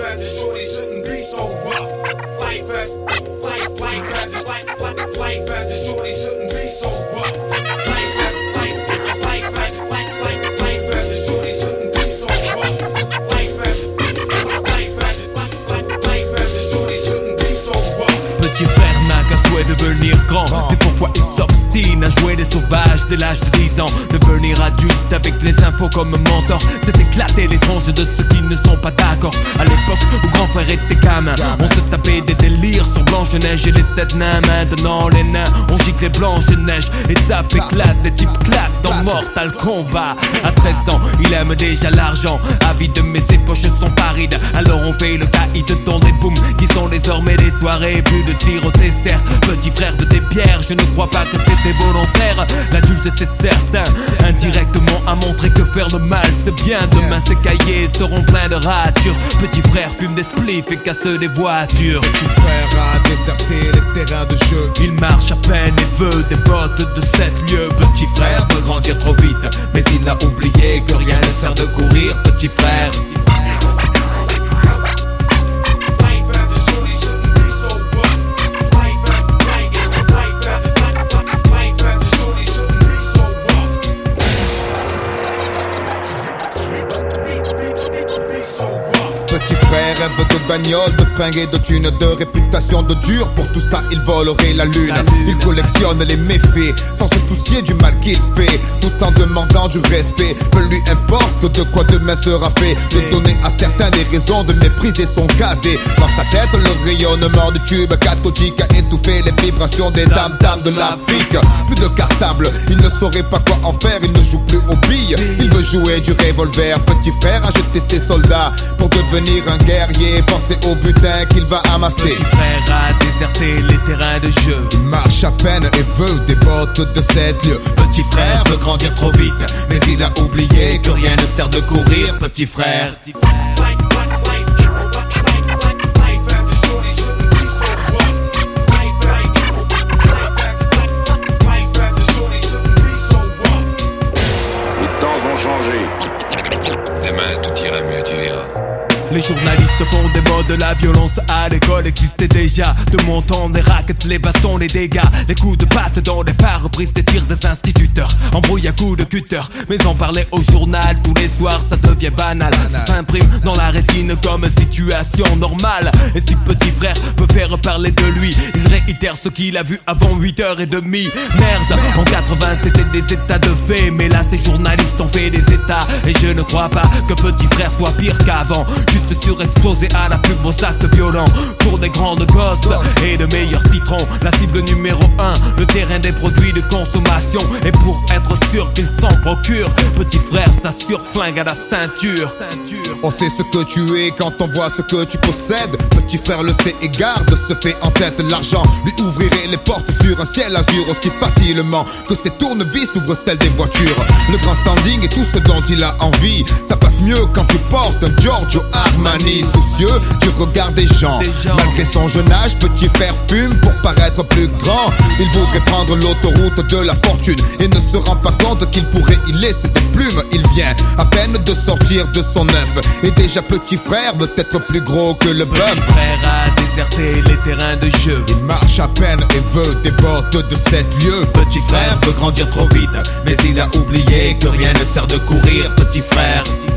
fans and shorty shouldn't be so rough. White fans and shorty shouldn't be so rough. White fans and shorty shouldn't be so rough. White fans and shorty shouldn't be so rough. Petit frère n'a qu'un souhait de devenir grand. C'est pourquoi il s'obstine à jouer les sauvages dès l'âge de 10 ans. Devenir adulte avec les infos comme mentor, c'est éclater les tranches de ceux qui ne sont pas d'accord. À l'époque où grand frère était gamin, on se tapait des délires sur Blanche-Neige et les 7 nains. Maintenant les nains, on gicle les Blanche-Neige. Étape éclate, les types claquent dans Mortal Kombat. À 13 ans, il aime déjà l'argent, avide mais ses poches sont parides. Alors on fait le caïd dans des booms qui sont désormais des soirées. Plus de tir au dessert, petit frère de tes pierres. Je ne crois pas que c'était volontaire, l'adulte c'est certain. Indirectement a montré que faire le mal c'est bien. Demain ses cahiers seront pleins de ratures. Petit frère fume des spliffs et casse des voitures. Petit frère a déserté les terrains de jeu. Il marche à peine et veut des bottes de 7 lieues. Petit frère veut grandir trop vite, mais il a oublié que rien ne sert de courir. Petit frère. Petit frère rêve de bagnole, de fringues et de thunes, de réputation de dur. Pour tout ça il volerait la lune. Il collectionne les méfaits sans se soucier du mal qu'il fait, tout en demandant du respect. Peu lui importe de quoi demain sera fait. De donner à certains des raisons de mépriser son cadet. Dans sa tête le rayonnement du tube cathodique a étouffé les vibrations des dames de l'Afrique. Plus de cartable, il ne saurait pas quoi en faire. Il ne joue plus aux billes, il veut jouer du revolver. Petit frère a jeté ses soldats pour devenir un guerrier, pensez au butin qu'il va amasser. Petit frère a déserté les terrains de jeu. Il marche à peine et veut des bottes de 7 lieues. Petit frère veut grandir trop vite, mais il a oublié que rien ne sert de courir. Petit frère. Les temps ont changé. Demain tout ira mieux, tu verras. Les journalistes font des modes, la violence à l'école existait déjà. De mon temps, des raquettes, les bastons, les dégâts, les coups de patte dans les pare-brises, des tirs des instituteurs, embrouille à coups de cutter. Mais en parler au journal tous les soirs, ça devient banal. Ça s'imprime dans la rétine comme situation normale. Et si petit frère veut faire parler de lui, il réitère ce qu'il a vu avant 8h30. Merde, en 80 c'était des états de fait, mais là ces journalistes ont fait des états. Et je ne crois pas que petit frère soit pire qu'avant. Juste surexposé à la pub aux actes violents. Pour des grandes gosses et de meilleurs citrons, la cible numéro 1, le terrain des produits de consommation. Et pour être sûr qu'ils s'en procurent, petit frère s'assure flingue à la ceinture. On sait ce que tu es quand on voit ce que tu possèdes. Petit frère le sait et garde ce fait en tête. L'argent lui ouvrirait les portes sur un ciel azur aussi facilement que ses tournevis ouvrent celles des voitures. Le grand standing et tout ce dont il a envie, ça passe mieux quand tu portes un Giorgio Armani. Soucieux du regard des gens, malgré son jeune âge, petit frère fume pour paraître plus grand. Il voudrait prendre l'autoroute de la fortune et ne se rend pas compte qu'il pourrait y laisser des plumes. Il vient à peine de sortir de son œuf et déjà petit frère veut être plus gros que le bœuf. Petit frère a déserté les terrains de jeu. Il marche à peine et veut des bottes de 7 lieues. Petit frère veut grandir trop vite, mais il a oublié que rien ne sert de courir. Petit frère.